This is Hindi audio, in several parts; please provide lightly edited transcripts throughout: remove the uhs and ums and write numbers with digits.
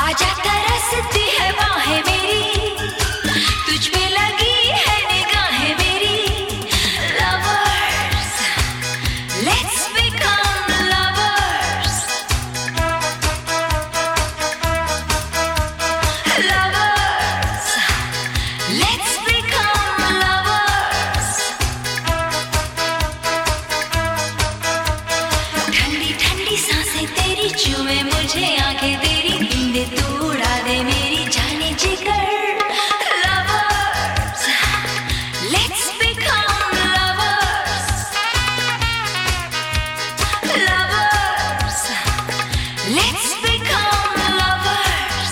आजा तरसती है बाहें मेरी, तुझ पे लगी है निगाहें मेरी। Lovers, let's become lovers. Lovers, let's become lovers. ठंडी ठंडी सांसें तेरी चूमे मुझे, आंखें तेरी नींद तू उड़ा दे मेरी जाने जिगर। Lovers, let's become lovers. Lovers, let's become lovers.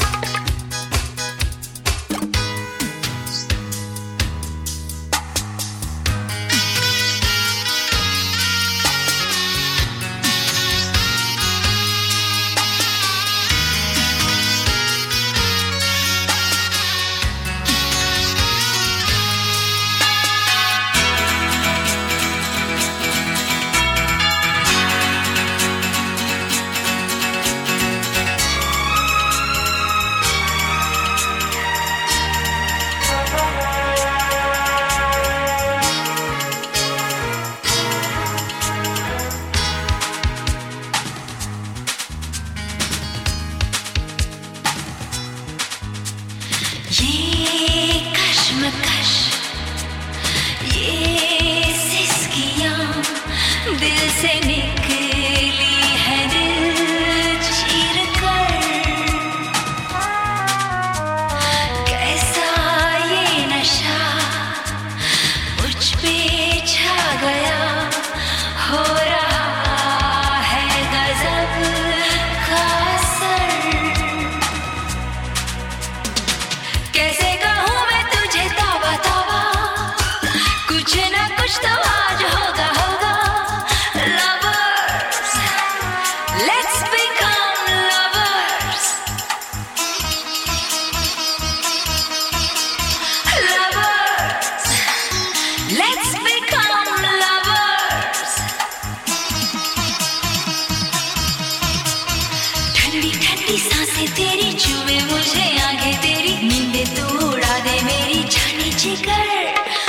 ये कश्मकश, ये सिसकियाँ दिल से निकली है दिल चीर कर। कैसा ये नशा मुझ पे छा गया, हो रहा है गजब का असर। कैसे कहूँ मैं तुझे तौबा तौबा, कुछ ना कुछ तो आज होगा होगा। Lovers, let's become lovers. Lovers, let's become lovers. ठंडी ठंडी सांसें तेरी चूमे मुझे, आंखें तेरी नींद तू उड़ा दे मेरी जाने जिगर।